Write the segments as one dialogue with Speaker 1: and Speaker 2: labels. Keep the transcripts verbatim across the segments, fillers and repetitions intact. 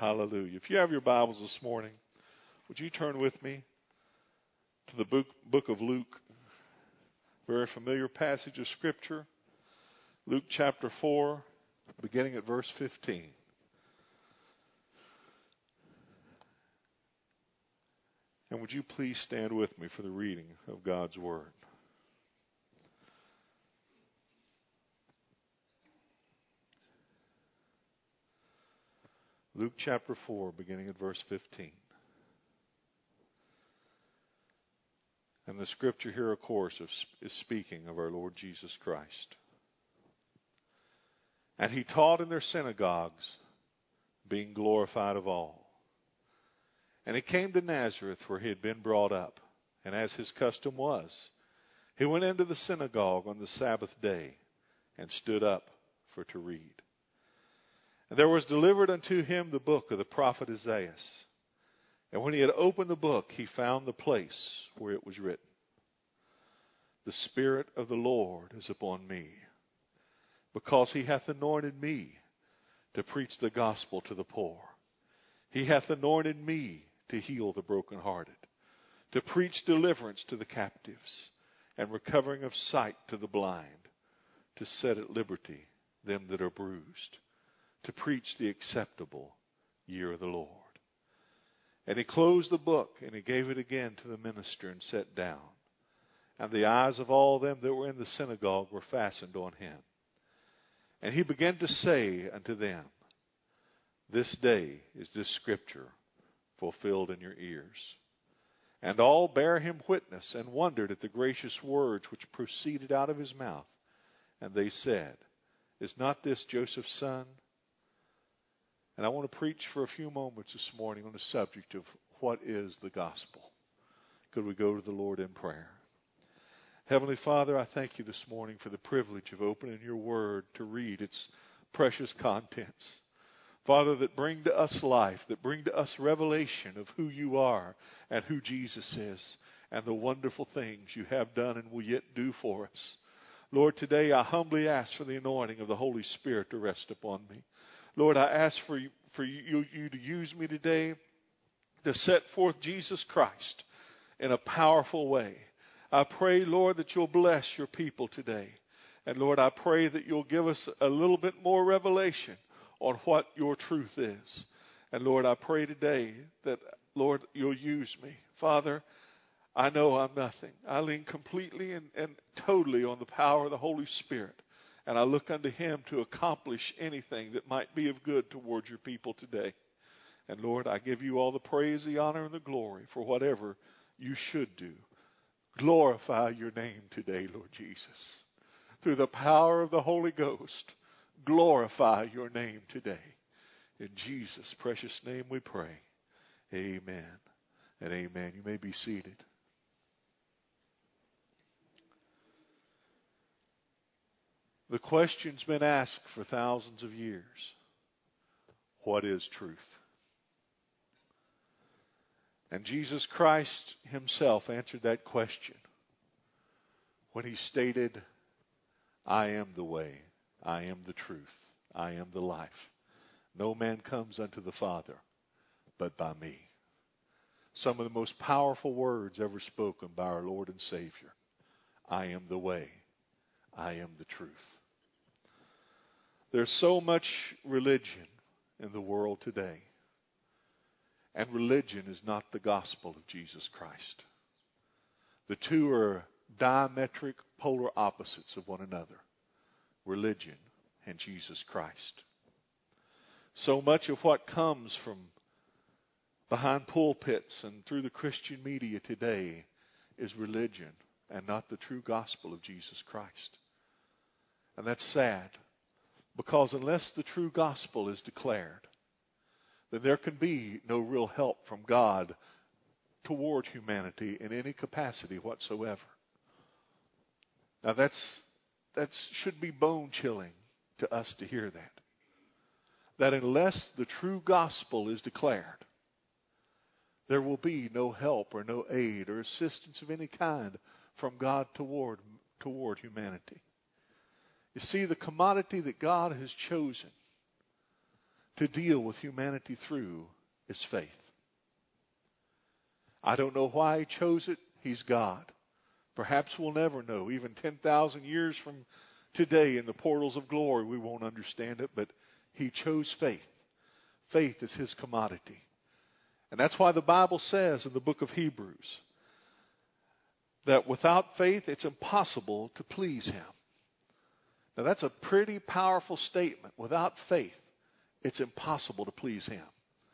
Speaker 1: Hallelujah. If you have your Bibles this morning, would you turn with me to the book, book of Luke? Very familiar passage of Scripture. Luke chapter four, beginning at verse fifteen. And would you please stand with me for the reading of God's Word? Luke chapter four, beginning at verse fifteen. And the Scripture here, of course, is speaking of our Lord Jesus Christ. And he taught in their synagogues, being glorified of all. And he came to Nazareth, where he had been brought up. And as his custom was, he went into the synagogue on the Sabbath day, and stood up for to read. And there was delivered unto him the book of the prophet Isaiah. And when he had opened the book, he found the place where it was written, The Spirit of the Lord is upon me, because he hath anointed me to preach the gospel to the poor. He hath anointed me to heal the brokenhearted, to preach deliverance to the captives, and recovering of sight to the blind, to set at liberty them that are bruised, to preach the acceptable year of the Lord. And he closed the book, and he gave it again to the minister, and sat down. And the eyes of all them that were in the synagogue were fastened on him. And he began to say unto them, This day is this Scripture fulfilled in your ears. And all bare him witness, and wondered at the gracious words which proceeded out of his mouth. And they said, Is not this Joseph's son? And I want to preach for a few moments this morning on the subject of what is the gospel. Could we go to the Lord in prayer? Heavenly Father, I thank you this morning for the privilege of opening your word to read its precious contents. Father, that bring to us life, that bring to us revelation of who you are and who Jesus is, and the wonderful things you have done and will yet do for us. Lord, today I humbly ask for the anointing of the Holy Spirit to rest upon me. Lord, I ask for you, for you, you to use me today to set forth Jesus Christ in a powerful way. I pray, Lord, that you'll bless your people today. And Lord, I pray that you'll give us a little bit more revelation on what your truth is. And Lord, I pray today that, Lord, you'll use me. Father, I know I'm nothing. I lean completely and, and totally on the power of the Holy Spirit. And I look unto him to accomplish anything that might be of good towards your people today. And Lord, I give you all the praise, the honor, and the glory for whatever you should do. Glorify your name today, Lord Jesus. Through the power of the Holy Ghost, glorify your name today. In Jesus' precious name we pray. Amen and amen. You may be seated. The question's been asked for thousands of years. What is truth? And Jesus Christ himself answered that question when he stated, I am the way, I am the truth, I am the life. No man comes unto the Father but by me. Some of the most powerful words ever spoken by our Lord and Savior. I am the way, I am the truth. There's so much religion in the world today. And religion is not the gospel of Jesus Christ. The two are diametric polar opposites of one another. Religion and Jesus Christ. So much of what comes from behind pulpits and through the Christian media today is religion and not the true gospel of Jesus Christ. And that's sad. Because unless the true gospel is declared, then there can be no real help from God toward humanity in any capacity whatsoever. Now that's that should be bone-chilling to us to hear that. That unless the true gospel is declared, there will be no help or no aid or assistance of any kind from God toward, toward humanity. You see, the commodity that God has chosen to deal with humanity through is faith. I don't know why He chose it. He's God. Perhaps we'll never know. Even ten thousand years from today in the portals of glory, we won't understand it, but He chose faith. Faith is His commodity. And that's why the Bible says in the book of Hebrews that without faith it's impossible to please Him. Now that's a pretty powerful statement. Without faith, it's impossible to please Him.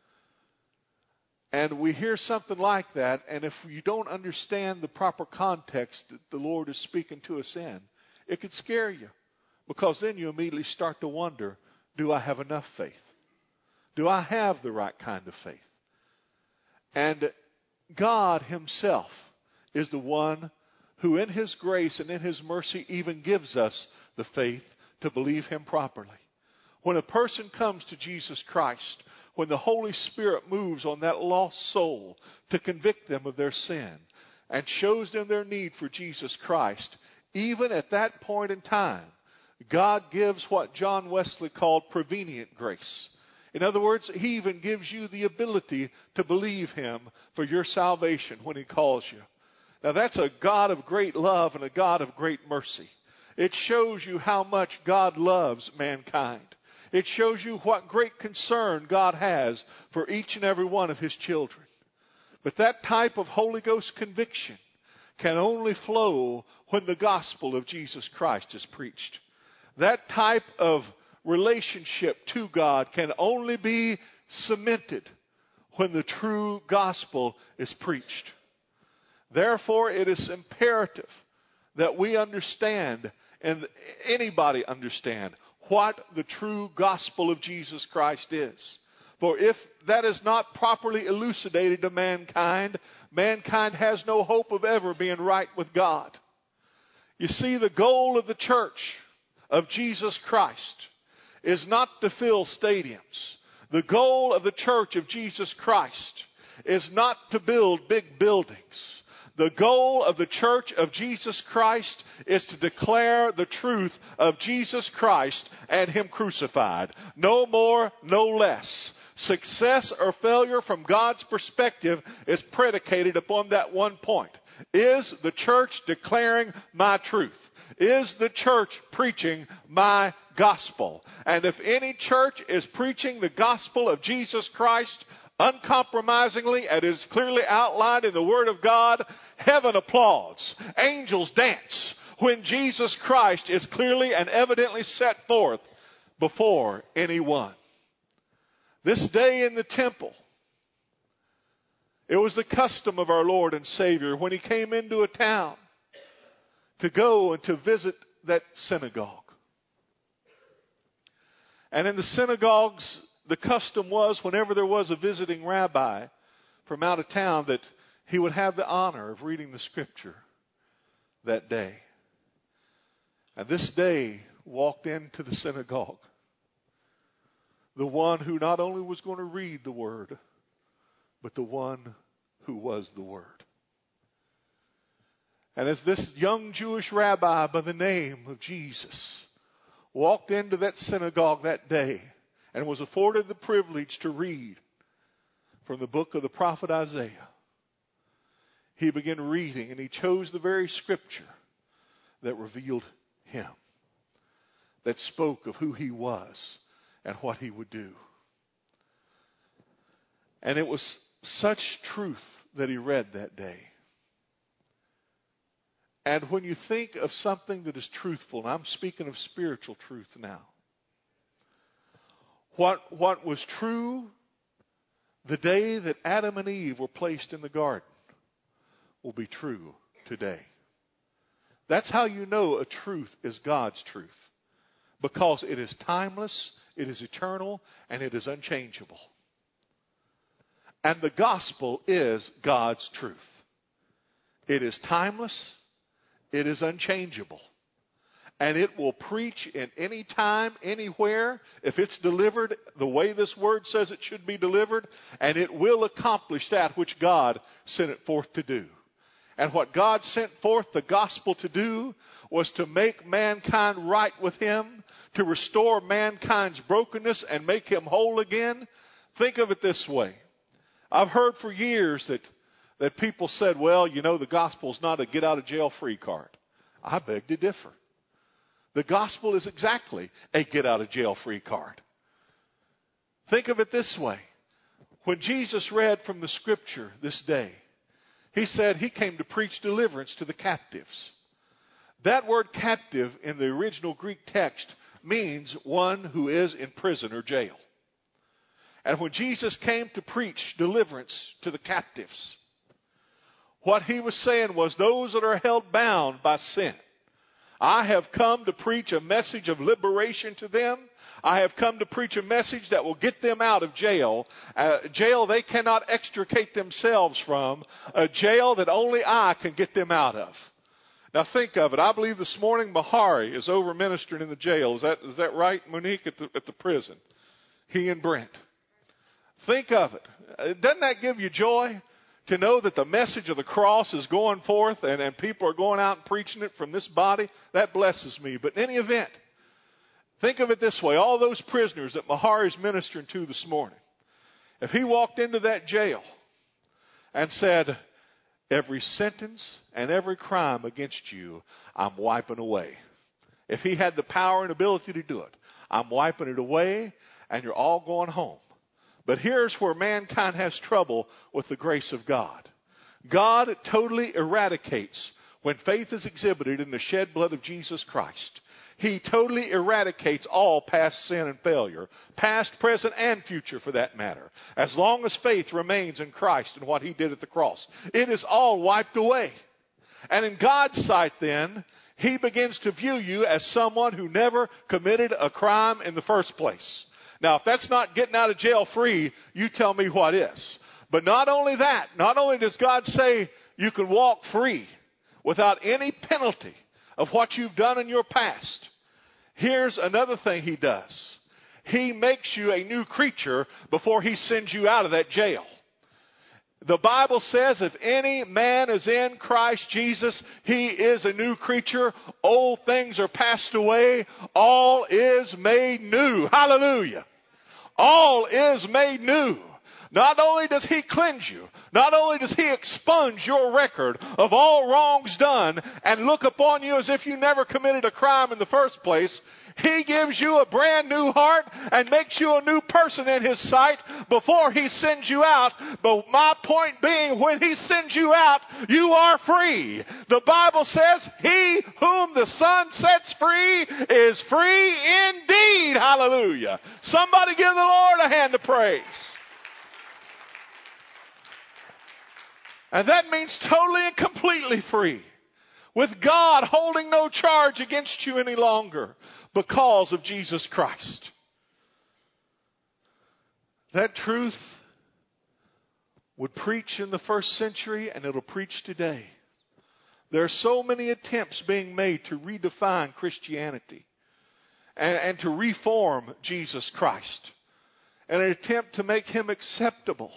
Speaker 1: And we hear something like that, and if you don't understand the proper context that the Lord is speaking to us in, it could scare you. Because then you immediately start to wonder, do I have enough faith? Do I have the right kind of faith? And God Himself is the one who in His grace and in His mercy even gives us the faith to believe Him properly. When a person comes to Jesus Christ, when the Holy Spirit moves on that lost soul to convict them of their sin and shows them their need for Jesus Christ, even at that point in time, God gives what John Wesley called prevenient grace. In other words, He even gives you the ability to believe Him for your salvation when He calls you. Now that's a God of great love and a God of great mercy. It shows you how much God loves mankind. It shows you what great concern God has for each and every one of His children. But that type of Holy Ghost conviction can only flow when the gospel of Jesus Christ is preached. That type of relationship to God can only be cemented when the true gospel is preached. Therefore, it is imperative that we understand, and anybody understand, what the true gospel of Jesus Christ is. For if that is not properly elucidated to mankind, mankind has no hope of ever being right with God. You see, the goal of the church of Jesus Christ is not to fill stadiums. The goal of the church of Jesus Christ is not to build big buildings. The goal of the church of Jesus Christ is to declare the truth of Jesus Christ and Him crucified. No more, no less. Success or failure from God's perspective is predicated upon that one point. Is the church declaring my truth? Is the church preaching my gospel? And if any church is preaching the gospel of Jesus Christ uncompromisingly, and is clearly outlined in the Word of God, heaven applauds. Angels dance when Jesus Christ is clearly and evidently set forth before anyone. This day in the temple, it was the custom of our Lord and Savior when He came into a town to go and to visit that synagogue. And in the synagogues, the custom was whenever there was a visiting rabbi from out of town that he would have the honor of reading the Scripture that day. And this day walked into the synagogue the one who not only was going to read the Word, but the one who was the Word. And as this young Jewish rabbi by the name of Jesus walked into that synagogue that day and was afforded the privilege to read from the book of the prophet Isaiah, he began reading, and he chose the very Scripture that revealed Him, that spoke of who He was and what He would do. And it was such truth that he read that day. And when you think of something that is truthful, and I'm speaking of spiritual truth now, what, what was true the day that Adam and Eve were placed in the garden will be true today. That's how you know a truth is God's truth. Because it is timeless, it is eternal, and it is unchangeable. And the gospel is God's truth. It is timeless, it is unchangeable. And it will preach in any time, anywhere, if it's delivered the way this word says it should be delivered, and it will accomplish that which God sent it forth to do. And what God sent forth the gospel to do was to make mankind right with him, to restore mankind's brokenness and make him whole again. Think of it this way. I've heard for years that, that people said, well, you know, the gospel is not a get-out-of-jail-free card. I beg to differ. The gospel is exactly a get-out-of-jail-free card. Think of it this way. When Jesus read from the scripture this day, he said he came to preach deliverance to the captives. That word captive in the original Greek text means one who is in prison or jail. And when Jesus came to preach deliverance to the captives, what he was saying was those that are held bound by sin, I have come to preach a message of liberation to them. I have come to preach a message that will get them out of jail. Uh, jail they cannot extricate themselves from. A jail that only I can get them out of. Now think of it. I believe this morning Mahari is over ministering in the jail. Is that, is that right, Monique, at the, at the prison? He and Brent. Think of it. Doesn't that give you joy to know that the message of the cross is going forth and, and people are going out and preaching it from this body? That blesses me. But in any event, think of it this way. All those prisoners that Mahari is ministering to this morning, if he walked into that jail and said, every sentence and every crime against you, I'm wiping away. If he had the power and ability to do it, I'm wiping it away and you're all going home. But here's where mankind has trouble with the grace of God. God totally eradicates when faith is exhibited in the shed blood of Jesus Christ. He totally eradicates all past sin and failure, past, present, and future for that matter, as long as faith remains in Christ and what he did at the cross. It is all wiped away. And in God's sight then, he begins to view you as someone who never committed a crime in the first place. Now, if that's not getting out of jail free, you tell me what is. But not only that, not only does God say you can walk free without any penalty of what you've done in your past, here's another thing he does. He makes you a new creature before he sends you out of that jail. The Bible says if any man is in Christ Jesus, he is a new creature. Old things are passed away. All is made new. Hallelujah. All is made new. Not only does he cleanse you, not only does he expunge your record of all wrongs done and look upon you as if you never committed a crime in the first place, he gives you a brand new heart and makes you a new person in his sight before he sends you out. But my point being, when he sends you out, you are free. The Bible says, he whom the Son sets free is free indeed. Hallelujah. Somebody give the Lord a hand of praise. And that means totally and completely free, with God holding no charge against you any longer because of Jesus Christ. That truth would preach in the first century and it'll preach today. There are so many attempts being made to redefine Christianity and, and to reform Jesus Christ, and an attempt to make him acceptable.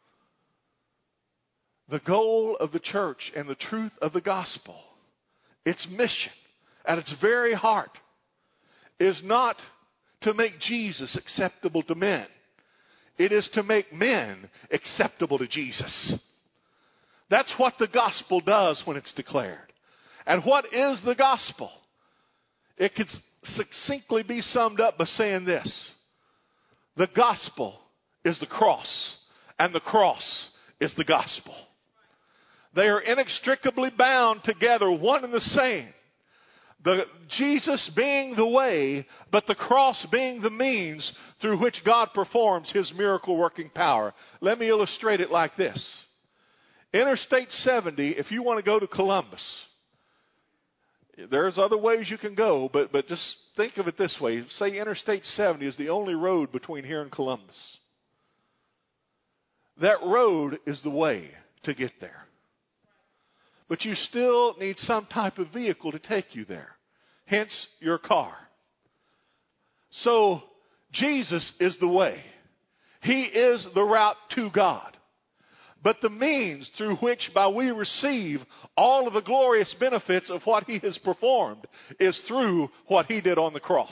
Speaker 1: The goal of the church and the truth of the gospel, its mission at its very heart, is not to make Jesus acceptable to men. It is to make men acceptable to Jesus. That's what the gospel does when it's declared. And what is the gospel? It could succinctly be summed up by saying this: the gospel is the cross, and the cross is the gospel. They are inextricably bound together, one and the same. The, Jesus being the way, but the cross being the means through which God performs his miracle working power. Let me illustrate it like this. Interstate seventy, if you want to go to Columbus, there's other ways you can go, but, but just think of it this way. Say Interstate seventy is the only road between here and Columbus. That road is the way to get there. But you still need some type of vehicle to take you there. Hence, your car. So, Jesus is the way. He is the route to God. but the means through which by we receive all of the glorious benefits of what he has performed is through what he did on the cross.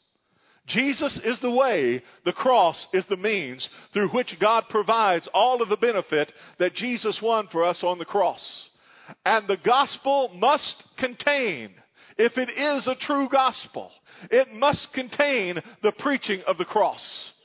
Speaker 1: Jesus is the way, the cross is the means through which God provides all of the benefit that Jesus won for us on the cross. And the gospel must contain, if it is a true gospel, it must contain the preaching of the cross.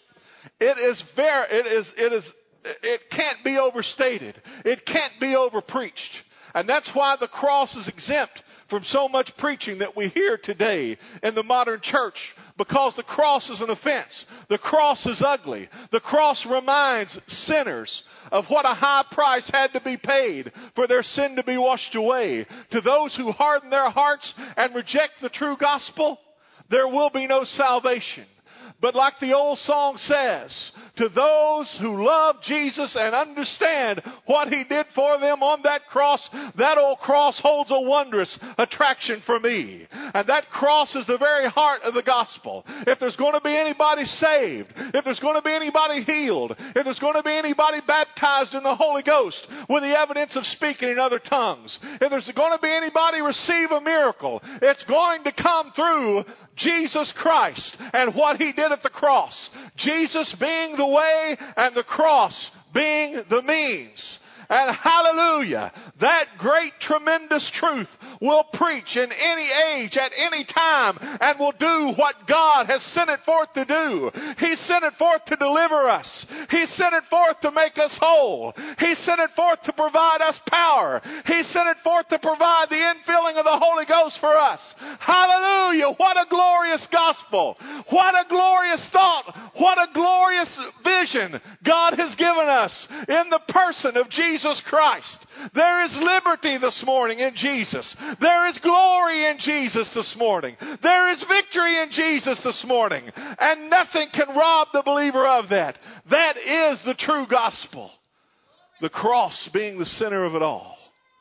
Speaker 1: It is very, it is, it is, it can't be overstated. It can't be overpreached. And that's why the cross is exempt from so much preaching that we hear today in the modern church, because the cross is an offense. The cross is ugly. The cross reminds sinners of what a high price had to be paid for their sin to be washed away. To those who harden their hearts and reject the true gospel, there will be no salvation. But like the old song says, to those who love Jesus and understand what he did for them on that cross, that old cross holds a wondrous attraction for me. And that cross is the very heart of the gospel. If there's going to be anybody saved, if there's going to be anybody healed, if there's going to be anybody baptized in the Holy Ghost with the evidence of speaking in other tongues, if there's going to be anybody receive a miracle, it's going to come through Jesus Christ and what he did at the cross. Jesus being the way and the cross being the means. And hallelujah, that great tremendous truth will preach in any age, at any time, and will do what God has sent it forth to do. He sent it forth to deliver us. He sent it forth to make us whole. He sent it forth to provide us power. He sent it forth to provide the infilling of the Holy Ghost for us. Hallelujah, what a glorious gospel. What a glorious thought. What a glorious vision God has given us in the person of Jesus Christ. There is liberty this morning in Jesus. There is glory in Jesus this morning. There is victory in Jesus this morning. And nothing can rob the believer of that. That is the true gospel. The cross being the center of it all.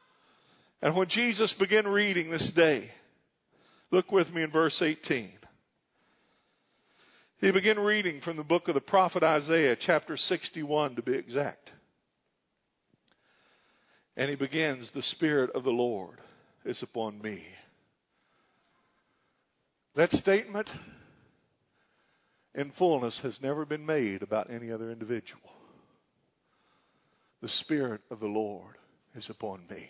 Speaker 1: And when Jesus began reading this day, look with me in verse eighteen. He began reading from the book of the prophet Isaiah, chapter sixty-one to be exact. And he begins, the Spirit of the Lord is upon me. That statement in fullness has never been made about any other individual. The Spirit of the Lord is upon me.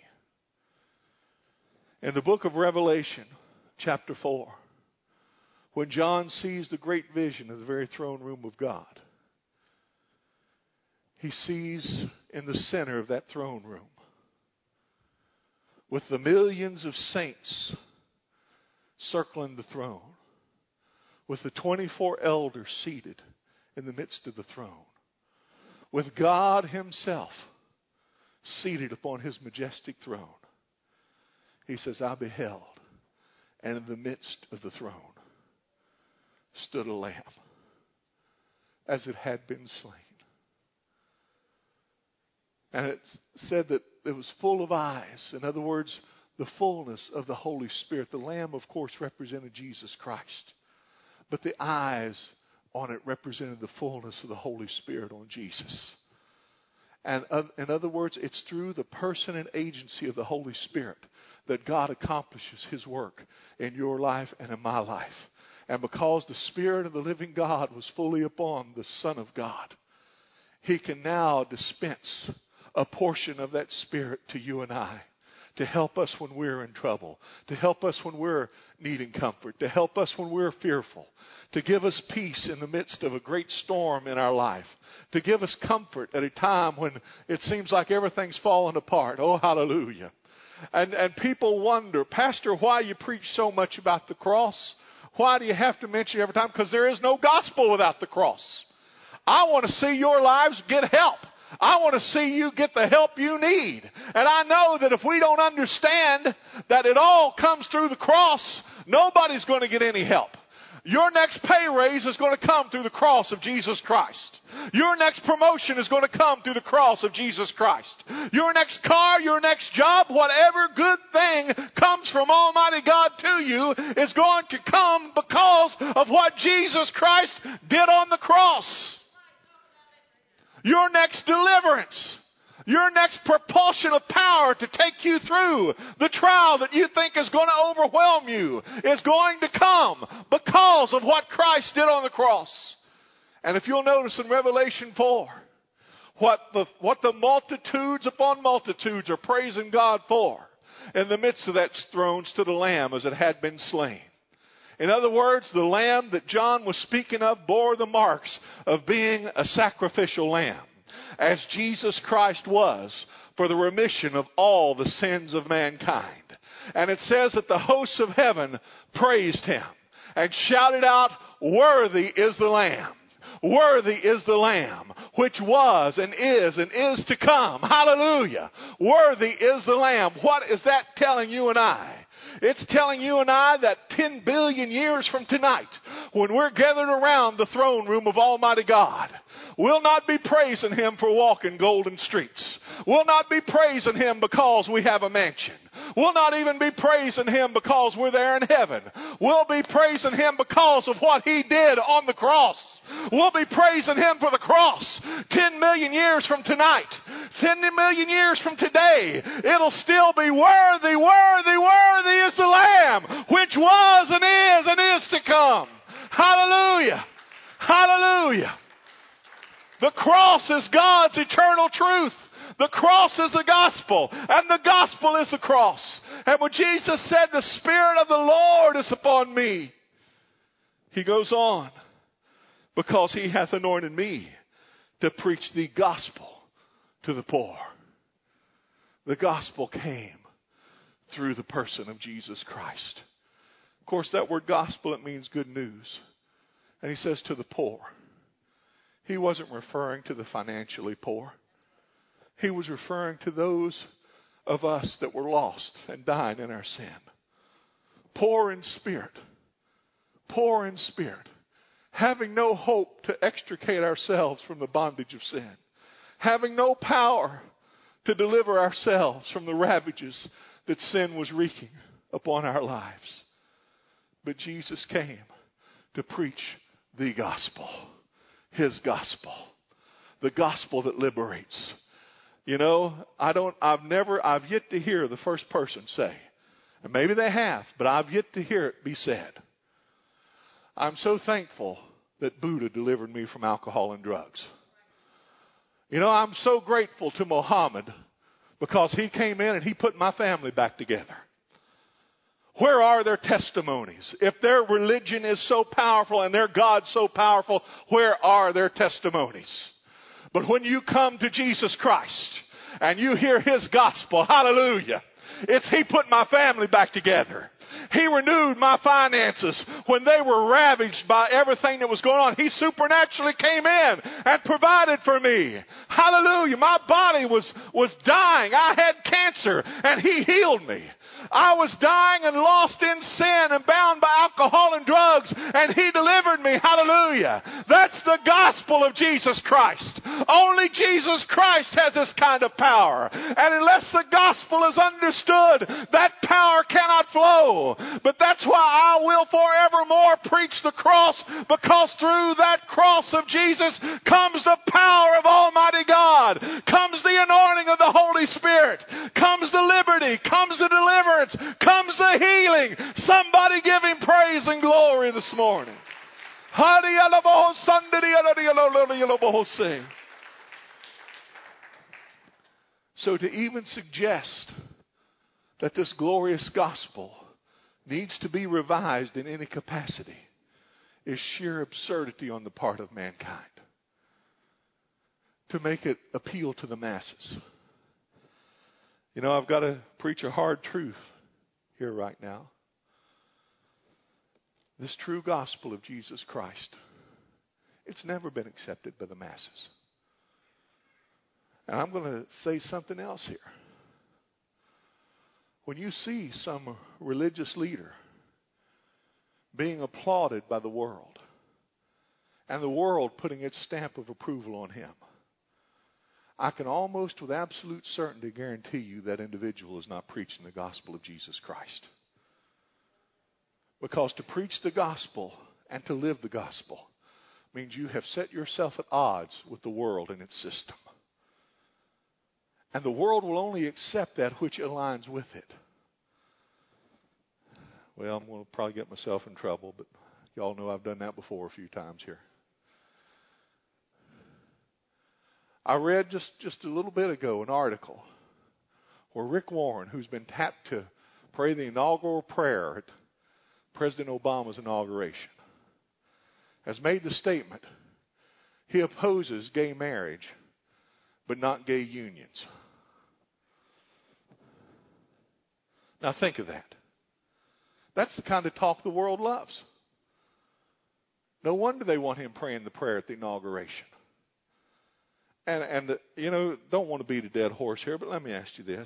Speaker 1: In the book of Revelation, chapter four, when John sees the great vision of the very throne room of God, he sees in the center of that throne room, with the millions of saints circling the throne, with the twenty-four elders seated in the midst of the throne, with God himself seated upon his majestic throne. He says, I beheld, and in the midst of the throne stood a lamb, as it had been slain. And it said that it was full of eyes. In other words, the fullness of the Holy Spirit. The Lamb, of course, represented Jesus Christ. But the eyes on it represented the fullness of the Holy Spirit on Jesus. And in other words, it's through the person and agency of the Holy Spirit that God accomplishes his work in your life and in my life. And because the Spirit of the living God was fully upon the Son of God, he can now dispense a portion of that Spirit to you and I, to help us when we're in trouble, to help us when we're needing comfort, to help us when we're fearful, to give us peace in the midst of a great storm in our life, to give us comfort at a time when it seems like everything's falling apart. Oh, hallelujah. And, and people wonder, Pastor, why you preach so much about the cross? Why do you have to mention it every time? Because there is no gospel without the cross. I want to see your lives get help. I want to see you get the help you need. And I know that if we don't understand that it all comes through the cross, nobody's going to get any help. Your next pay raise is going to come through the cross of Jesus Christ. Your next promotion is going to come through the cross of Jesus Christ. Your next car, your next job, whatever good thing comes from Almighty God to you is going to come because of what Jesus Christ did on the cross. Your next deliverance, Your next propulsion of power to take you through the trial that you think is going to overwhelm you is going to come because of what Christ did on the cross. And if you'll notice in Revelation four, what the, what the multitudes upon multitudes are praising God for, in the midst of that throne stood a lamb as it had been slain. In other words, the lamb that John was speaking of bore the marks of being a sacrificial lamb, as Jesus Christ was for the remission of all the sins of mankind. And it says that the hosts of heaven praised him and shouted out, "Worthy is the Lamb. Worthy is the Lamb, which was and is and is to come." Hallelujah. Worthy is the Lamb. What is that telling you and I? It's telling you and I that ten billion years from tonight, when we're gathered around the throne room of Almighty God, we'll not be praising Him for walking golden streets. We'll not be praising Him because we have a mansion. We'll not even be praising Him because we're there in heaven. We'll be praising Him because of what He did on the cross. We'll be praising Him for the cross. Ten million years from tonight, ten million years from today, it'll still be worthy, worthy, worthy is the Lamb, which was and is and is to come. Hallelujah. Hallelujah. The cross is God's eternal truth. The cross is the gospel, and the gospel is the cross. And when Jesus said, "The Spirit of the Lord is upon me," He goes on, "because He hath anointed me to preach the gospel to the poor." The gospel came through the person of Jesus Christ. Of course, that word gospel, it means good news. And He says to the poor. He wasn't referring to the financially poor. He was referring to those of us that were lost and dying in our sin. Poor in spirit. Poor in spirit. Having no hope to extricate ourselves from the bondage of sin. Having no power to deliver ourselves from the ravages that sin was wreaking upon our lives. But Jesus came to preach the gospel. His gospel. The gospel that liberates. You know, I don't, I've never, I've yet to hear the first person say, and maybe they have, but I've yet to hear it be said, "I'm so thankful that Buddha delivered me from alcohol and drugs. You know, I'm so grateful to Muhammad because he came in and he put my family back together." Where are their testimonies? If their religion is so powerful and their God so powerful, where are their testimonies? But when you come to Jesus Christ and you hear His gospel, hallelujah, it's He put my family back together. He renewed my finances when they were ravaged by everything that was going on. He supernaturally came in and provided for me. Hallelujah. My body was, was dying. I had cancer and He healed me. I was dying and lost in sin and bound by alcohol and drugs, and He delivered me. Hallelujah. That's the gospel of Jesus Christ. Only Jesus Christ has this kind of power. And unless the gospel is understood, that power cannot flow. But that's why I will forevermore preach the cross, because through that cross of Jesus comes the power of Almighty God, comes the anointing of the Holy Spirit, comes the liberty, comes the deliverance, comes the healing. Somebody give Him praise and glory this morning. So to even suggest that this glorious gospel needs to be revised in any capacity is sheer absurdity on the part of mankind. To make it appeal to the masses. You know, I've got to preach a hard truth here right now. This true gospel of Jesus Christ, it's never been accepted by the masses. And I'm going to say something else here. When you see some religious leader being applauded by the world, and the world putting its stamp of approval on him, I can almost with absolute certainty guarantee you that individual is not preaching the gospel of Jesus Christ. Because to preach the gospel and to live the gospel means you have set yourself at odds with the world and its system. And the world will only accept that which aligns with it. Well, I'm going to probably get myself in trouble, but y'all know I've done that before a few times here. I read just, just a little bit ago an article where Rick Warren, who's been tapped to pray the inaugural prayer at President Obama's inauguration, has made the statement he opposes gay marriage, but not gay unions. Now think of that. That's the kind of talk the world loves. No wonder they want him praying the prayer at the inauguration. And, and you know, don't want to beat a dead horse here, but let me ask you this.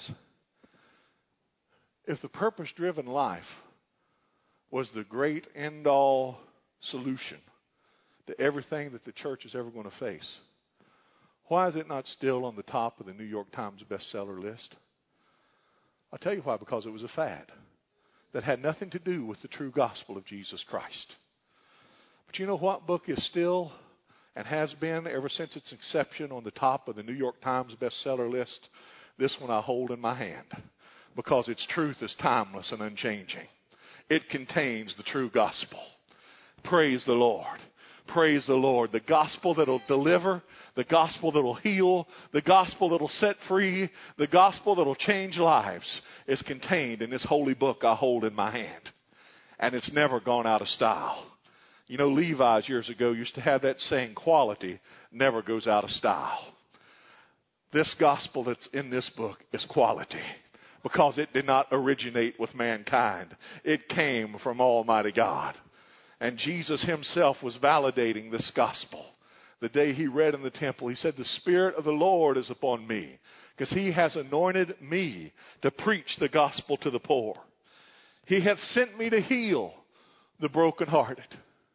Speaker 1: If the purpose-driven life was the great end-all solution to everything that the church is ever going to face, why is it not still on the top of the New York Times bestseller list? I'll tell you why, because it was a fad that had nothing to do with the true gospel of Jesus Christ. But you know what book is still and has been ever since its inception on the top of the New York Times bestseller list? This one I hold in my hand, because its truth is timeless and unchanging. It contains the true gospel. Praise the Lord. Praise the Lord. The gospel that will deliver, the gospel that will heal, the gospel that will set free, the gospel that will change lives is contained in this holy book I hold in my hand. And it's never gone out of style. You know, Levi's years ago used to have that saying, quality never goes out of style. This gospel that's in this book is quality, because it did not originate with mankind. It came from Almighty God. And Jesus himself was validating this gospel. The day he read in the temple, he said, the Spirit of the Lord is upon me, because he has anointed me to preach the gospel to the poor. He hath sent me to heal the brokenhearted.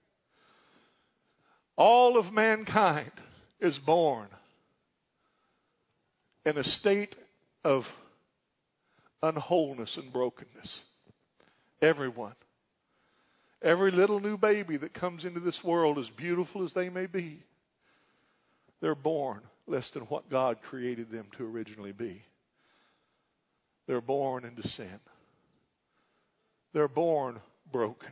Speaker 1: All of mankind is born in a state of unwholeness and brokenness. Everyone. Every little new baby that comes into this world, as beautiful as they may be, they're born less than what God created them to originally be. They're born into sin. They're born broken.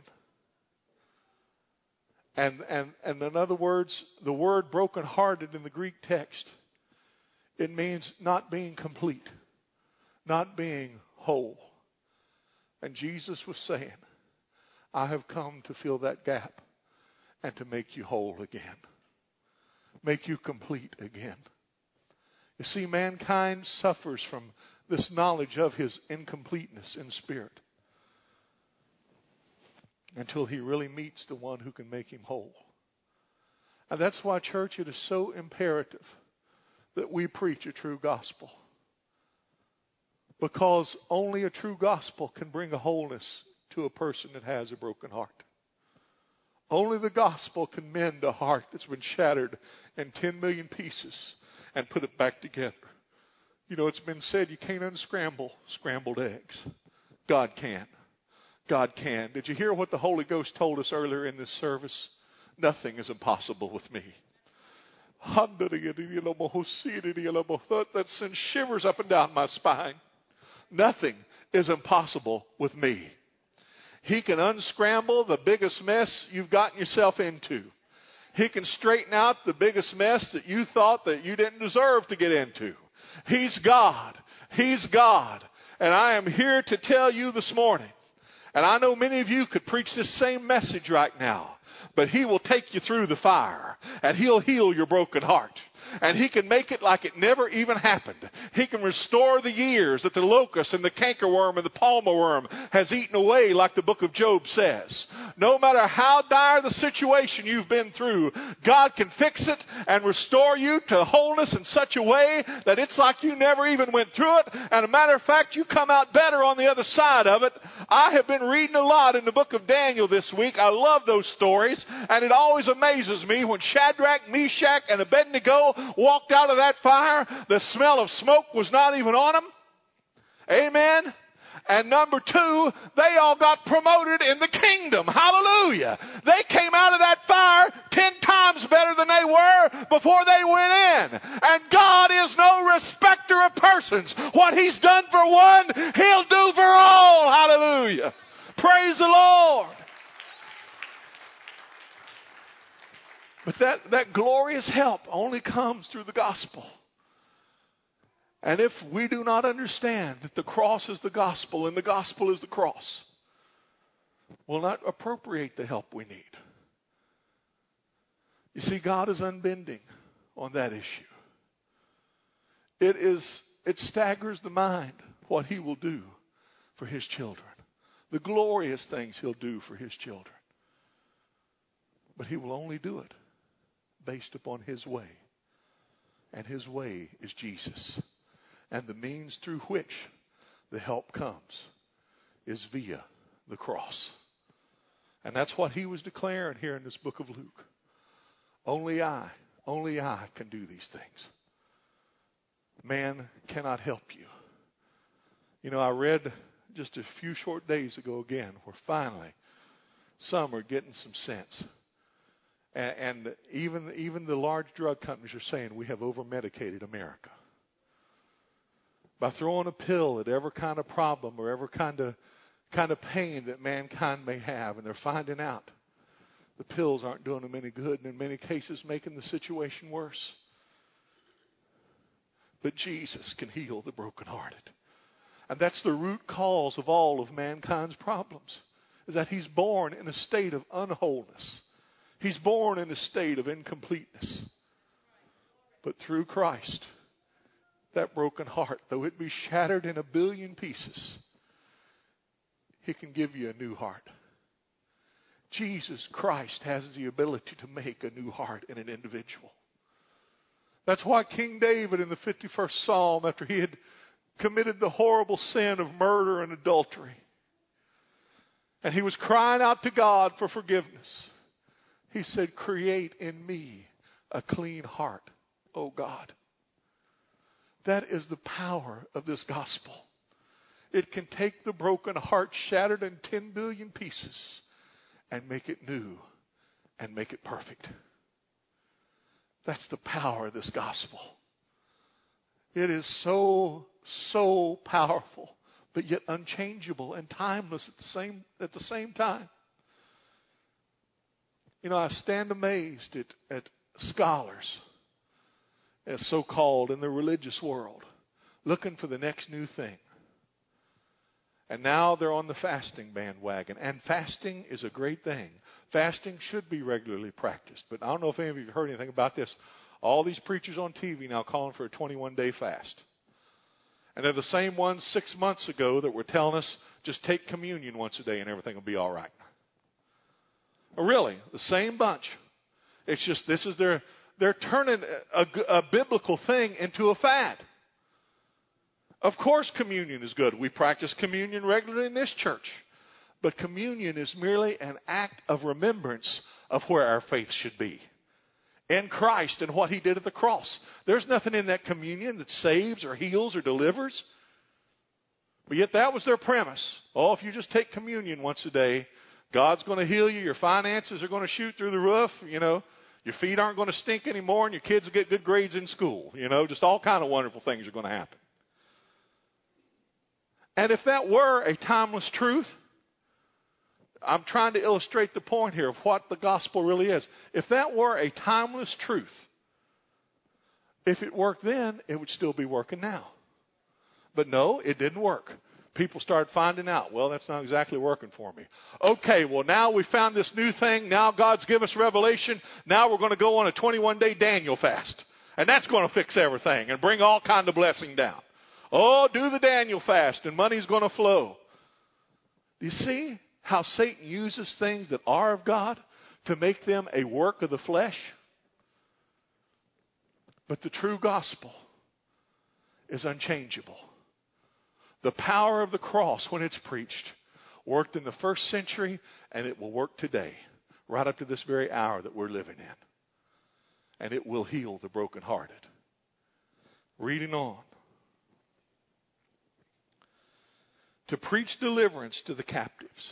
Speaker 1: And, and, and in other words, the word brokenhearted in the Greek text, it means not being complete, not being whole. And Jesus was saying, I have come to fill that gap and to make you whole again. Make you complete again. You see, mankind suffers from this knowledge of his incompleteness in spirit until he really meets the one who can make him whole. And that's why, church, it is so imperative that we preach a true gospel. Because only a true gospel can bring a wholeness to a person that has a broken heart. Only the gospel can mend a heart that's been shattered in ten million pieces and put it back together. You know, it's been said you can't unscramble scrambled eggs. God can. God can. Did you hear what the Holy Ghost told us earlier in this service? Nothing is impossible with me. That sends shivers up and down my spine. Nothing is impossible with me. He can unscramble the biggest mess you've gotten yourself into. He can straighten out the biggest mess that you thought that you didn't deserve to get into. He's God. He's God. And I am here to tell you this morning, and I know many of you could preach this same message right now, but He will take you through the fire, and He'll heal your broken heart. And He can make it like it never even happened. He can restore the years that the locust and the cankerworm and the palmer worm has eaten away, like the book of Job says. No matter how dire the situation you've been through, God can fix it and restore you to wholeness in such a way that it's like you never even went through it. And a matter of fact, you come out better on the other side of it. I have been reading a lot in the book of Daniel this week. I love those stories. And it always amazes me when Shadrach, Meshach, and Abednego walked out of that fire, the smell of smoke was not even on them. Amen. And number two, they all got promoted in the kingdom. Hallelujah. They came out of that fire ten times better than they were before they went in. And God is no respecter respecter of persons. What He's done for one, He'll do for all. Hallelujah. Praise the Lord. But that, that glorious help only comes through the gospel. And if we do not understand that the cross is the gospel and the gospel is the cross, we'll not appropriate the help we need. You see, God is unbending on that issue. It is, it staggers the mind what He will do for His children. The glorious things He'll do for His children. But He will only do it based upon His way. And His way is Jesus. And the means through which the help comes is via the cross. And that's what He was declaring here in this book of Luke. Only I, only I can do these things. Man cannot help you. You know, I read just a few short days ago again where finally some are getting some sense. And, and even, even the large drug companies are saying we have over-medicated America. By throwing a pill at every kind of problem or every kind of, kind of pain that mankind may have, and they're finding out the pills aren't doing them any good, and in many cases making the situation worse. But Jesus can heal the brokenhearted. And that's the root cause of all of mankind's problems, is that he's born in a state of unwholeness. He's born in a state of incompleteness. But through Christ, that broken heart, though it be shattered in a billion pieces, He can give you a new heart. Jesus Christ has the ability to make a new heart in an individual. That's why King David in the fifty-first Psalm, after he had committed the horrible sin of murder and adultery, and he was crying out to God for forgiveness, he said, "Create in me a clean heart, O God." That is the power of this gospel. It can take the broken heart shattered in ten billion pieces and make it new and make it perfect. That's the power of this gospel. It is so, so powerful, but yet unchangeable and timeless at the same, at the same time. You know, I stand amazed at, at scholars, as so-called in the religious world, looking for the next new thing. And now they're on the fasting bandwagon. And fasting is a great thing. Fasting should be regularly practiced. But I don't know if any of you have heard anything about this. All these preachers on T V now calling for a twenty-one day fast. And they're the same ones six months ago that were telling us just take communion once a day and everything will be all right. Really, the same bunch. It's just this is their... They're turning a, a biblical thing into a fad. Of course communion is good. We practice communion regularly in this church. But communion is merely an act of remembrance of where our faith should be. In Christ and what He did at the cross. There's nothing in that communion that saves or heals or delivers. But yet that was their premise. Oh, if you just take communion once a day, God's going to heal you. Your finances are going to shoot through the roof, you know. Your feet aren't going to stink anymore, and your kids will get good grades in school. You know, just all kind of wonderful things are going to happen. And if that were a timeless truth, I'm trying to illustrate the point here of what the gospel really is. If that were a timeless truth, if it worked then, it would still be working now. But no, it didn't work. People started finding out, well, that's not exactly working for me. Okay, well, now we found this new thing. Now God's given us revelation. Now we're going to go on a twenty-one day Daniel fast. And that's going to fix everything and bring all kind of blessing down. Oh, do the Daniel fast and money's going to flow. Do you see how Satan uses things that are of God to make them a work of the flesh? But the true gospel is unchangeable. The power of the cross, when it's preached, worked in the first century, and it will work today, right up to this very hour that we're living in. And it will heal the brokenhearted. Reading on. To preach deliverance to the captives.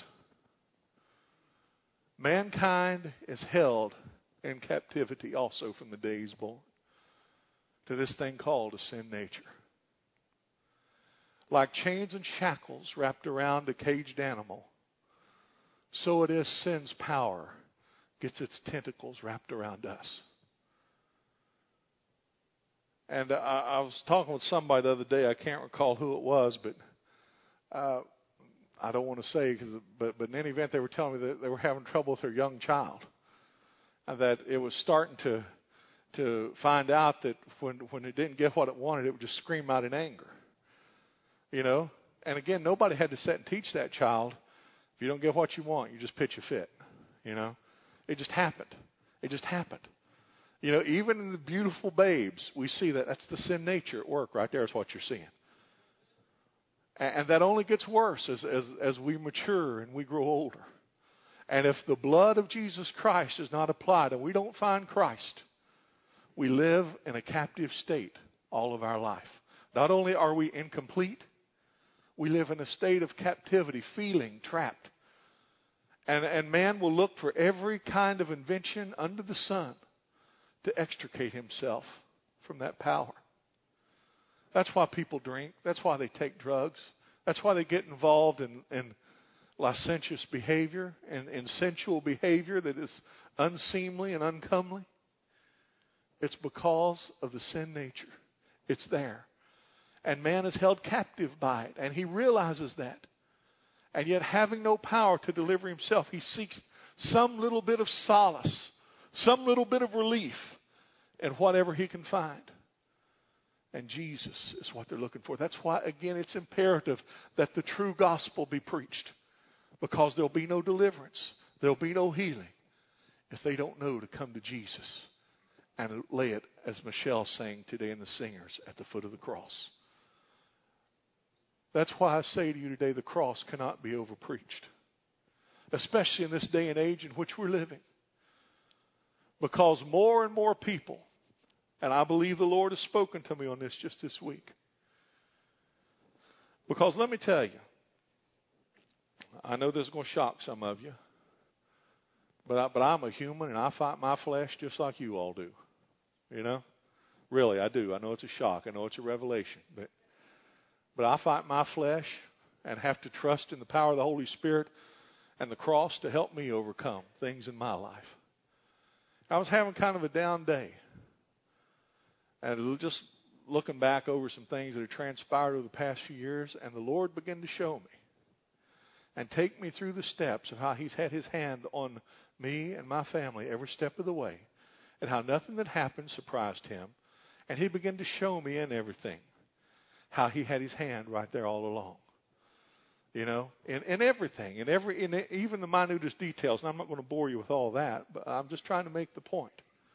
Speaker 1: Mankind is held in captivity also from the day he's born to this thing called a sin nature. Like chains and shackles wrapped around a caged animal, so it is sin's power gets its tentacles wrapped around us. And I, I was talking with somebody the other day. I can't recall who it was, but uh, I don't want to say, cause, but, but in any event, they were telling me that they were having trouble with their young child. And that it was starting to to find out that when, when it didn't get what it wanted, it would just scream out in anger. You know? And again, nobody had to sit and teach that child, if you don't get what you want, you just pitch a fit. You know? It just happened. It just happened. You know, even in the beautiful babes, we see that. That's the sin nature at work right there is what you're seeing. And, and that only gets worse as, as, as we mature and we grow older. And if the blood of Jesus Christ is not applied and we don't find Christ, we live in a captive state all of our life. Not only are we incomplete, we live in a state of captivity, feeling trapped. And, and man will look for every kind of invention under the sun to extricate himself from that power. That's why people drink. That's why they take drugs. That's why they get involved in, in licentious behavior and, and sensual behavior that is unseemly and uncomely. It's because of the sin nature. It's there. And man is held captive by it. And he realizes that. And yet having no power to deliver himself, he seeks some little bit of solace, some little bit of relief in whatever he can find. And Jesus is what they're looking for. That's why, again, it's imperative that the true gospel be preached. Because there'll be no deliverance. There'll be no healing if they don't know to come to Jesus and lay it, as Michelle sang today in the singers, at the foot of the cross. That's why I say to you today, the cross cannot be overpreached. Especially in this day and age in which we're living. Because more and more people, and I believe the Lord has spoken to me on this just this week. Because let me tell you, I know this is going to shock some of you, but, I, but I'm a human and I fight my flesh just like you all do. You know? Really, I do. I know it's a shock. I know it's a revelation. But, but I fight my flesh and have to trust in the power of the Holy Spirit and the cross to help me overcome things in my life. I was having kind of a down day. And just looking back over some things that have transpired over the past few years, and the Lord began to show me and take me through the steps of how He's had His hand on me and my family every step of the way, and how nothing that happened surprised Him. And He began to show me in everything how He had His hand right there all along. You know, in, in everything, in every, in even the minutest details. And I'm not going to bore you with all that, but I'm just trying to make the point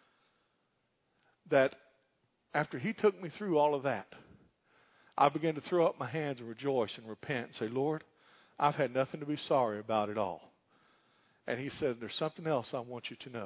Speaker 1: that after He took me through all of that, I began to throw up my hands and rejoice and repent and say, Lord, I've had nothing to be sorry about at all. And He said, there's something else I want you to know.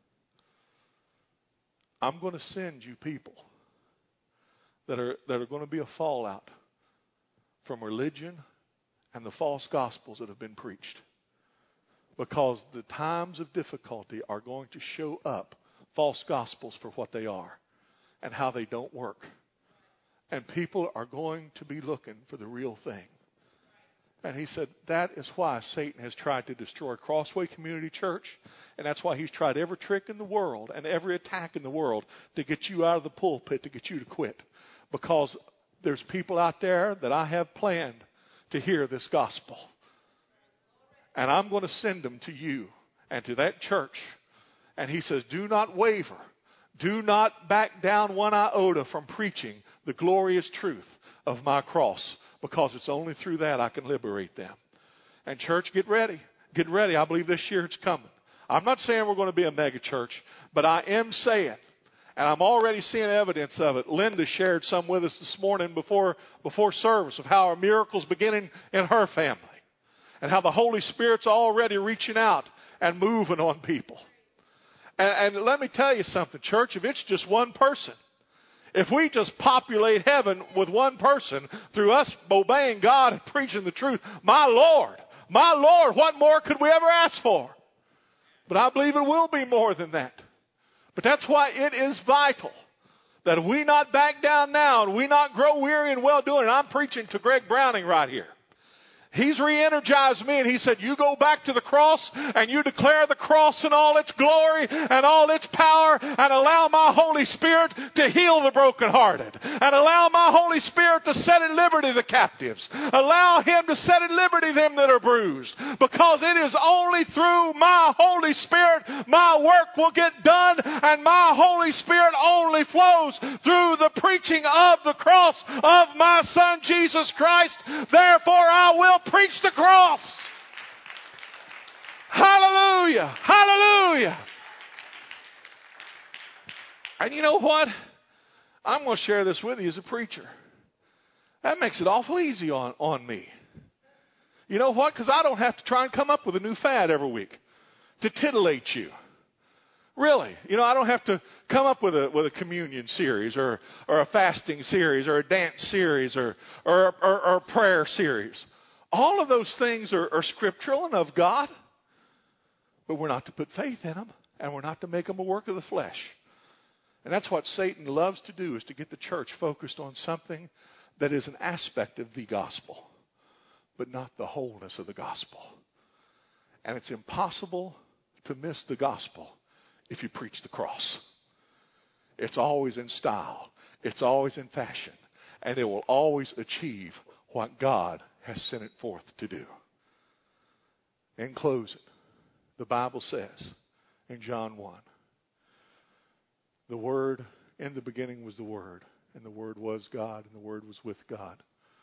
Speaker 1: I'm going to send you people that are that are going to be a fallout from religion and the false gospels that have been preached. Because the times of difficulty are going to show up false gospels for what they are and how they don't work. And people are going to be looking for the real thing. And He said that is why Satan has tried to destroy Crossway Community Church. And that's why he's tried every trick in the world and every attack in the world to get you out of the pulpit, to get you to quit. Because there's people out there that I have planned to hear this gospel. And I'm going to send them to you and to that church. And He says, do not waver. Do not back down one iota from preaching the glorious truth of my cross. Because it's only through that I can liberate them. And church, get ready. Get ready. I believe this year it's coming. I'm not saying we're going to be a mega church, but I am saying, and I'm already seeing evidence of it. Linda shared some with us this morning before, before service of how our miracles beginning in her family. And how the Holy Spirit's already reaching out and moving on people. And, and let me tell you something, church, if it's just one person, if we just populate heaven with one person through us obeying God and preaching the truth, my Lord, my Lord, what more could we ever ask for? But I believe it will be more than that. But that's why it is vital That we not back down now and we not grow weary in well-doing. And I'm preaching to Greg Browning right here. He's re-energized me, and he said, you go back to the cross and you declare the cross in all its glory and all its power, and allow my Holy Spirit to heal the brokenhearted, and allow my Holy Spirit to set at liberty the captives. Allow Him to set at liberty them that are bruised, because it is only through my Holy Spirit my work will get done, and my Holy Spirit only flows through the preaching of the cross of my Son Jesus Christ. Therefore I will preach the cross. Hallelujah. Hallelujah. And you know what? I'm going to share this with you as a preacher. That makes it awful easy on, on me. You know what? Because I don't have to try and come up with a new fad every week to titillate you. Really. You know, I don't have to come up with a with a communion series or or a fasting series or a dance series or or, or, or a prayer series. All of those things are, are scriptural and of God, but we're not to put faith in them, and we're not to make them a work of the flesh. And that's what Satan loves to do, is to get the church focused on something that is an aspect of the gospel, but not the wholeness of the gospel. And it's impossible to miss the gospel if you preach the cross. It's always in style. It's always in fashion. And it will always achieve what God has sent it forth to do. In closing, the Bible says in John one, the Word, in the beginning was the Word, and the Word was God, and the Word was with God.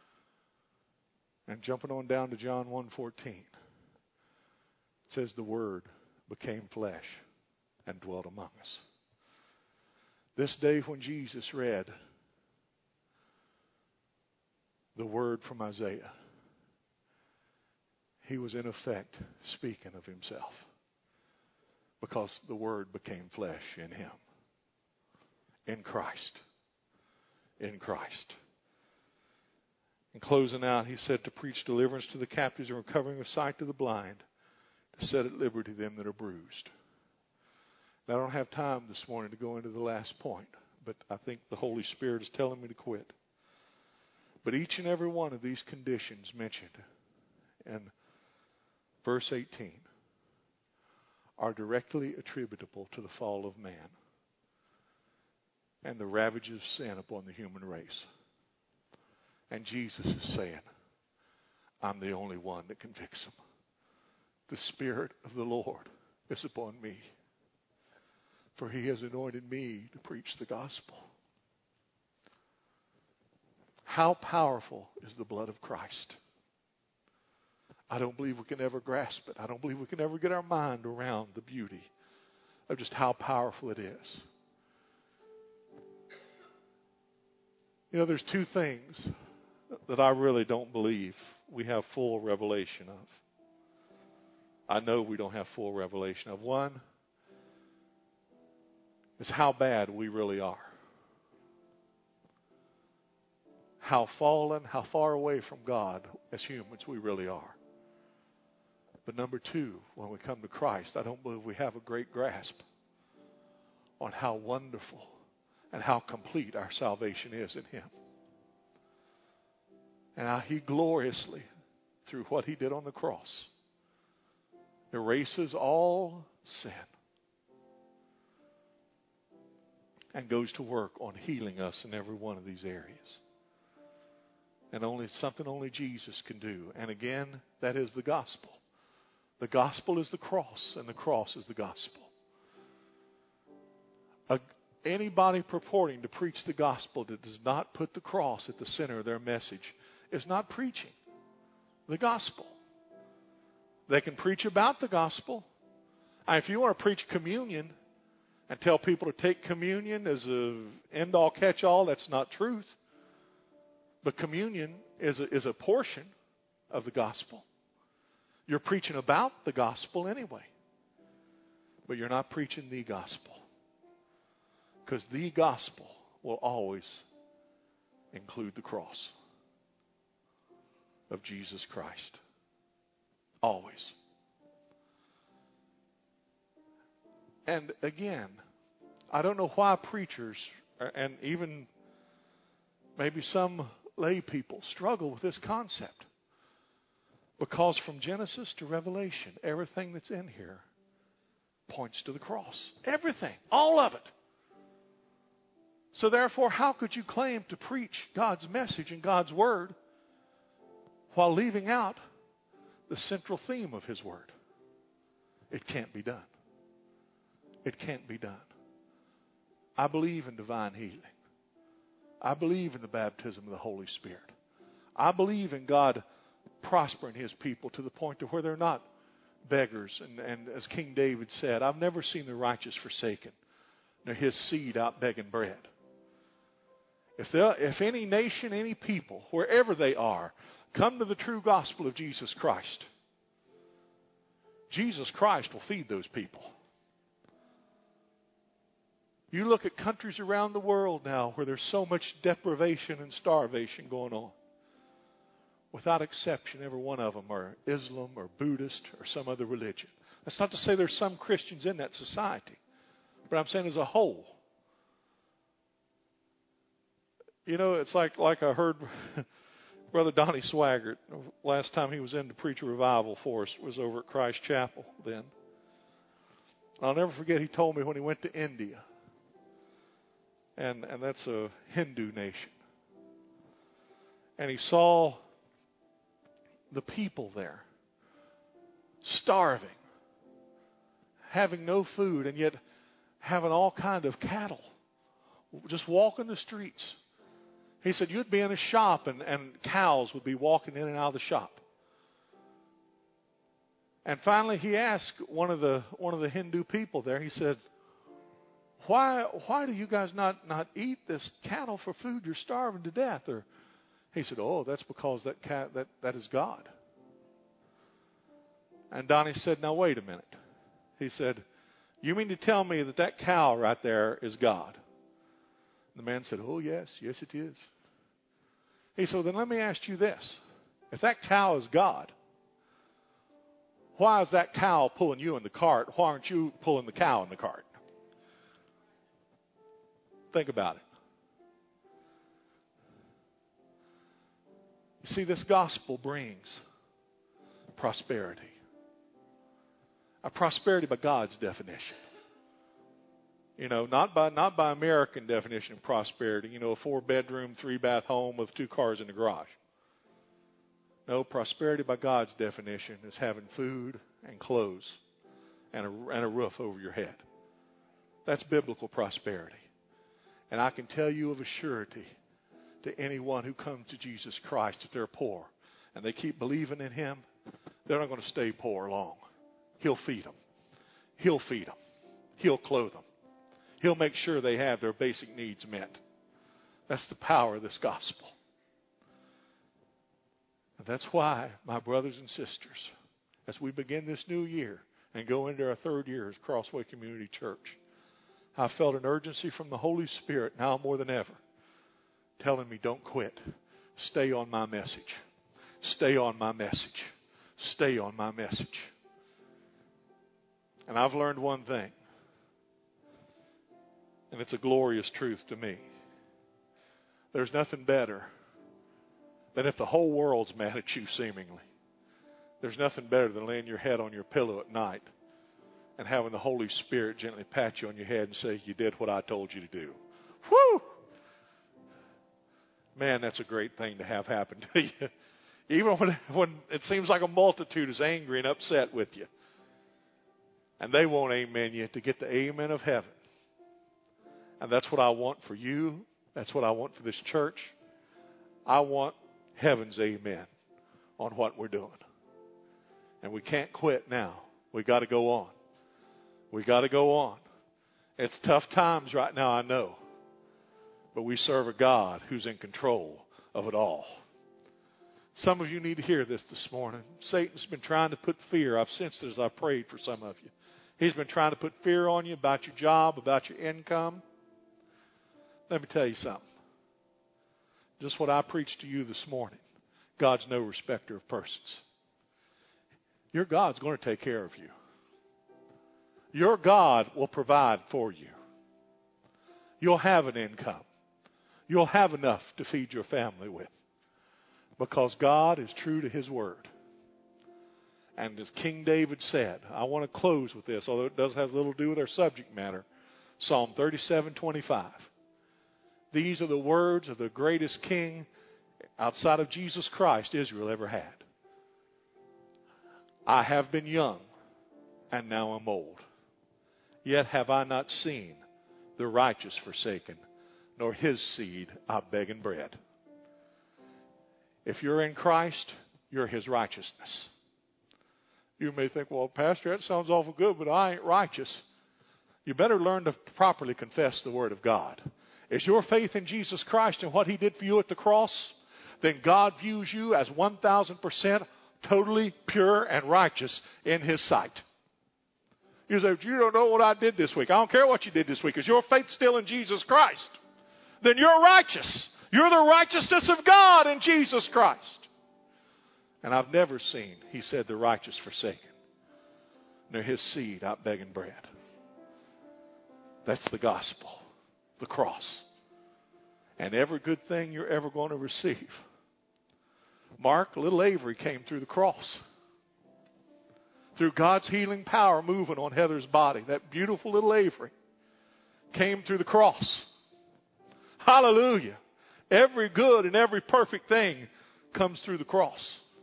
Speaker 1: And jumping on down to John one fourteen, it says the Word became flesh and dwelt among us. This day when Jesus read the word from Isaiah, he was in effect speaking of himself, because the Word became flesh in him. In Christ. In Christ. In closing out, he said to preach deliverance to the captives and recovering of sight to the blind, to set at liberty them that are bruised. Now, I don't have time this morning to go into the last point, but I think the Holy Spirit is telling me to quit. But each and every one of these conditions mentioned in verse eighteen are directly attributable to the fall of man and the ravages of sin upon the human race. And Jesus is saying, I'm the only one that can fix them. The Spirit of the Lord is upon me, for He has anointed me to preach the gospel. How powerful is the blood of Christ? I don't believe we can ever grasp it. I don't believe we can ever get our mind around the beauty of just how powerful it is. You know, there's two things that I really don't believe we have full revelation of. I know we don't have full revelation of. One is how bad we really are. How fallen, how far away from God as humans we really are. But number two, when we come to Christ, I don't believe we have a great grasp on how wonderful and how complete our salvation is in Him. And how He gloriously, through what He did on the cross, erases all sin and goes to work on healing us in every one of these areas. And only something only Jesus can do. And again, that is the gospel. The gospel is the cross, and the cross is the gospel. A, anybody purporting to preach the gospel that does not put the cross at the center of their message is not preaching the gospel. They can preach about the gospel. And if you want to preach communion and tell people to take communion as a end-all, catch-all, that's not truth. But communion is a, is a portion of the gospel. You're preaching about the gospel anyway. But you're not preaching the gospel. Because the gospel will always include the cross of Jesus Christ. Always. And again, I don't know why preachers and even maybe some lay people struggle with this concept. Because from Genesis to Revelation, everything that's in here points to the cross. Everything. All of it. So therefore, how could you claim to preach God's message and God's Word while leaving out the central theme of His Word? It can't be done. It can't be done. I believe in divine healing. I believe in the baptism of the Holy Spirit. I believe in God prospering His people to the point to where they're not beggars. And, and as King David said, I've never seen the righteous forsaken, nor his seed out begging bread. If, there, if any nation, any people, wherever they are, come to the true gospel of Jesus Christ, Jesus Christ will feed those people. You look at countries around the world now where there's so much deprivation and starvation going on. Without exception, every one of them are Islam or Buddhist or some other religion. That's not to say there's some Christians in that society. But I'm saying as a whole. You know, it's like, like I heard Brother Donnie Swaggart, last time he was in to preach a revival for us, was over at Christ Chapel then. I'll never forget, he told me when he went to India. And, and that's a Hindu nation. And he saw the people there starving, having no food, and yet having all kind of cattle just walking the streets. He said you'd be in a shop and, and cows would be walking in and out of the shop. And finally he asked one of the one of the Hindu people there, he said, Why why do you guys not, not eat this cattle for food? You're starving to death. Or he said, oh, that's because that cat that, that is God. And Donnie said, now wait a minute. He said, you mean to tell me that that cow right there is God? The man said, oh yes, yes it is. He said, well, then let me ask you this. If that cow is God, why is that cow pulling you in the cart? Why aren't you pulling the cow in the cart? Think about it. You see, this gospel brings prosperity. A prosperity by God's definition. You know, not by not by American definition of prosperity. You know, a four-bedroom, three-bath home with two cars in the garage. No, prosperity by God's definition is having food and clothes and a, and a roof over your head. That's biblical prosperity. And I can tell you of a surety to anyone who comes to Jesus Christ, if they're poor and they keep believing in Him, they're not going to stay poor long. He'll feed them. He'll feed them. He'll clothe them. He'll make sure they have their basic needs met. That's the power of this gospel. And that's why, my brothers and sisters, as we begin this new year and go into our third year as Crossway Community Church, I felt an urgency from the Holy Spirit now more than ever, telling me, don't quit. Stay on my message. Stay on my message. Stay on my message. And I've learned one thing, and it's a glorious truth to me. There's nothing better than if the whole world's mad at you, seemingly. There's nothing better than laying your head on your pillow at night and having the Holy Spirit gently pat you on your head and say, you did what I told you to do. Whew! Man, that's a great thing to have happen to you. Even when, when it seems like a multitude is angry and upset with you. And they won't amen you to get the amen of heaven. And that's what I want for you. That's what I want for this church. I want heaven's amen on what we're doing. And we can't quit now. We got to go on. We got to go on. It's tough times right now, I know. But we serve a God who's in control of it all. Some of you need to hear this this morning. Satan's been trying to put fear. I've sensed it as I prayed for some of you. He's been trying to put fear on you about your job, about your income. Let me tell you something. Just what I preached to you this morning. God's no respecter of persons. Your God's going to take care of you. Your God will provide for you. You'll have an income. You'll have enough to feed your family with. Because God is true to His word. And as King David said, I want to close with this, although it does have little to do with our subject matter. Psalm thirty-seven twenty-five. These are the words of the greatest king outside of Jesus Christ Israel ever had. I have been young, and now am old. Yet have I not seen the righteous forsaken, nor his seed out begging bread. If you're in Christ, you're His righteousness. You may think, well, Pastor, that sounds awful good, but I ain't righteous. You better learn to properly confess the Word of God. Is your faith in Jesus Christ and what He did for you at the cross? Then God views you as one thousand percent totally pure and righteous in His sight. You say, you don't know what I did this week. I don't care what you did this week. Is your faith still in Jesus Christ? Then you're righteous. You're the righteousness of God in Jesus Christ. And I've never seen, He said, the righteous forsaken, nor his seed out begging bread. That's the gospel, the cross. And every good thing you're ever going to receive. Mark, little Avery came through the cross. Through God's healing power moving on Heather's body. That beautiful little Avery came through the cross. Hallelujah. Every good and every perfect thing comes through the cross.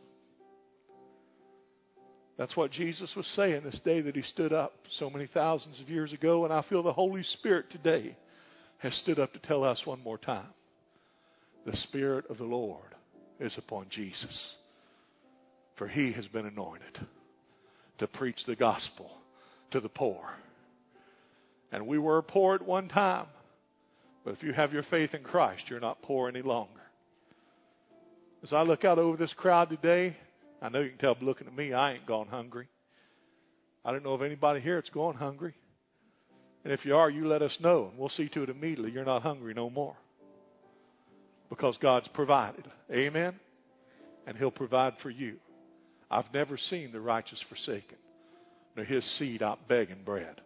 Speaker 1: That's what Jesus was saying this day that He stood up so many thousands of years ago. And I feel the Holy Spirit today has stood up to tell us one more time. The Spirit of the Lord is upon Jesus. For He has been anointed to preach the gospel to the poor. And we were poor at one time. But if you have your faith in Christ, you're not poor any longer. As I look out over this crowd today, I know you can tell by looking at me, I ain't gone hungry. I don't know of anybody here that's going hungry. And if you are, you let us know. And we'll see to it immediately you're not hungry no more. Because God's provided. Amen? And He'll provide for you. I've never seen the righteous forsaken, nor his seed out begging bread.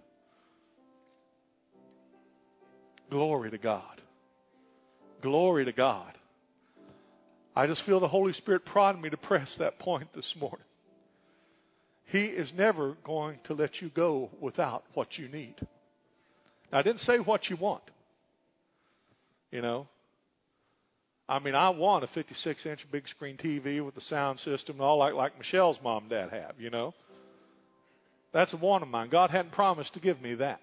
Speaker 1: Glory to God. Glory to God. I just feel the Holy Spirit prodding me to press that point this morning. He is never going to let you go without what you need. Now, I didn't say what you want. You know. I mean, I want a fifty-six inch big screen T V with the sound system and all like, like Michelle's mom and dad have, you know. That's a want of mine. God hadn't promised to give me that.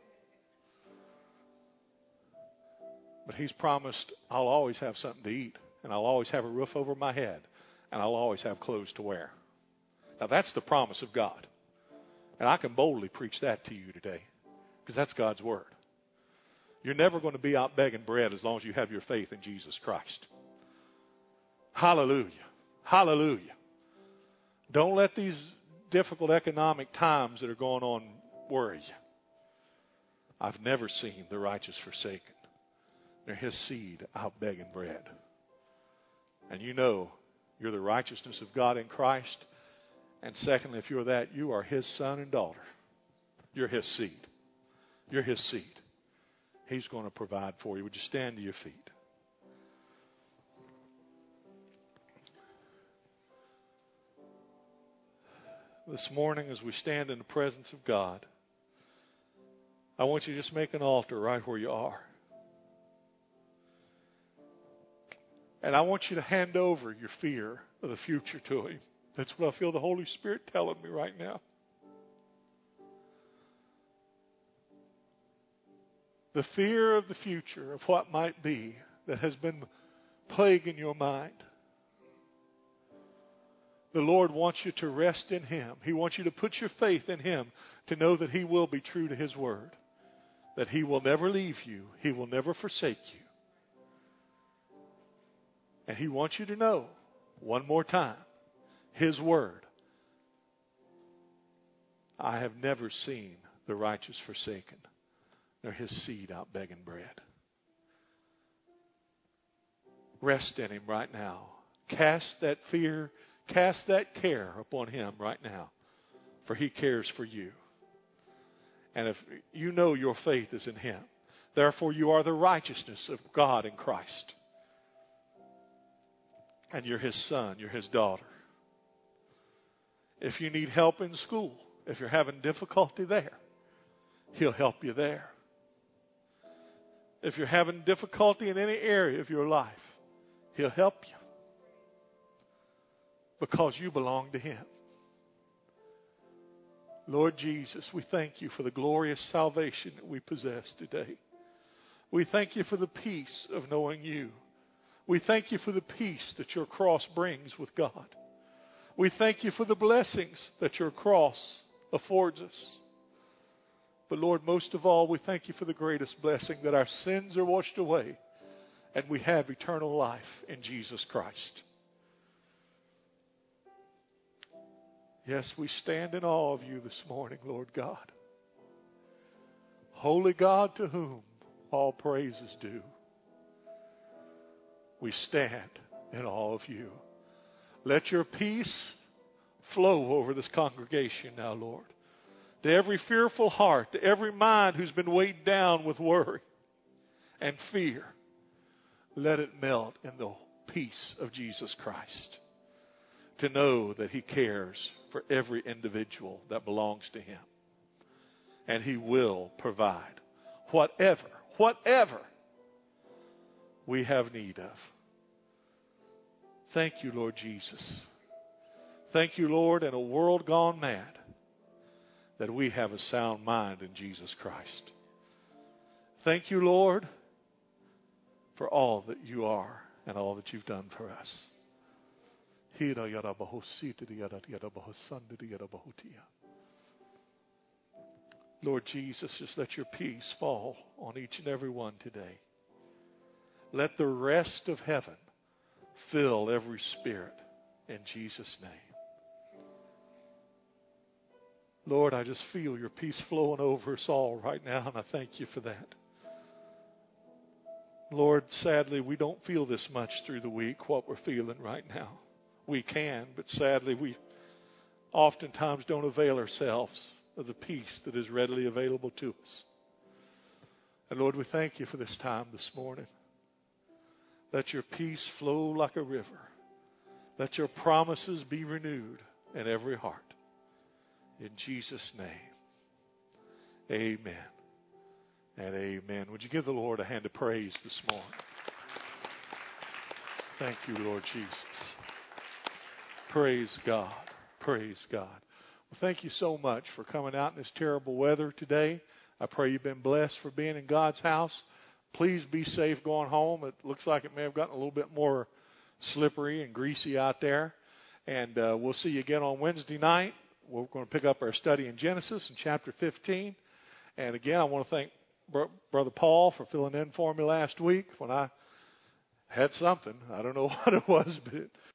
Speaker 1: But He's promised I'll always have something to eat. And I'll always have a roof over my head. And I'll always have clothes to wear. Now that's the promise of God. And I can boldly preach that to you today. Because that's God's Word. You're never going to be out begging bread as long as you have your faith in Jesus Christ. Hallelujah. Hallelujah. Don't let these difficult economic times that are going on worry you. I've never seen the righteous forsaken, nor his seed out begging bread. And you know you're the righteousness of God in Christ. And secondly, if you're that, you are His son and daughter. You're His seed. You're His seed. He's going to provide for you. Would you stand to your feet? This morning, as we stand in the presence of God, I want you to just make an altar right where you are. And I want you to hand over your fear of the future to Him. That's what I feel the Holy Spirit telling me right now. The fear of the future, of what might be, that has been plaguing your mind. The Lord wants you to rest in Him. He wants you to put your faith in Him to know that He will be true to His Word. That He will never leave you. He will never forsake you. And He wants you to know, one more time, His Word. I have never seen the righteous forsaken, nor his seed out begging bread. Rest in Him right now. Cast that fear, cast that care upon Him right now, for He cares for you. And if you know your faith is in Him, Therefore, you are the righteousness of God in Christ. And you're His son, you're His daughter. If you need help in school, if you're having difficulty there, He'll help you there. If you're having difficulty in any area of your life, He'll help you. Because you belong to Him. Lord Jesus, we thank you for the glorious salvation that we possess today. We thank you for the peace of knowing you. We thank you for the peace that your cross brings with God. We thank you for the blessings that your cross affords us. But Lord, most of all, we thank you for the greatest blessing, that our sins are washed away and we have eternal life in Jesus Christ. Yes, we stand in awe of you this morning, Lord God. Holy God, to whom all praise is due. We stand in awe of you. Let your peace flow over this congregation now, Lord. To every fearful heart, to every mind who's been weighed down with worry and fear, let it melt in the peace of Jesus Christ. To know that He cares for every individual that belongs to Him. And He will provide whatever, whatever we have need of. Thank you, Lord Jesus. Thank you, Lord, in a world gone mad, that we have a sound mind in Jesus Christ. Thank you, Lord, for all that you are and all that you've done for us. Lord Jesus, just let your peace fall on each and every one today. Let the rest of heaven fill every spirit in Jesus' name. Lord, I just feel your peace flowing over us all right now, and I thank you for that. Lord, sadly, we don't feel this much through the week, what we're feeling right now. We can, but sadly, we oftentimes don't avail ourselves of the peace that is readily available to us. And Lord, we thank you for this time this morning. Let your peace flow like a river. Let your promises be renewed in every heart. In Jesus' name, amen and amen. Would you give the Lord a hand of praise this morning? Thank you, Lord Jesus. Praise God. Praise God. Well, thank you so much for coming out in this terrible weather today. I pray you've been blessed for being in God's house. Please be safe going home. It looks like it may have gotten a little bit more slippery and greasy out there. And uh, we'll see you again on Wednesday night. We're going to pick up our study in Genesis in chapter fifteen. And again, I want to thank Br- Brother Paul for filling in for me last week when I had something. I don't know what it was, but it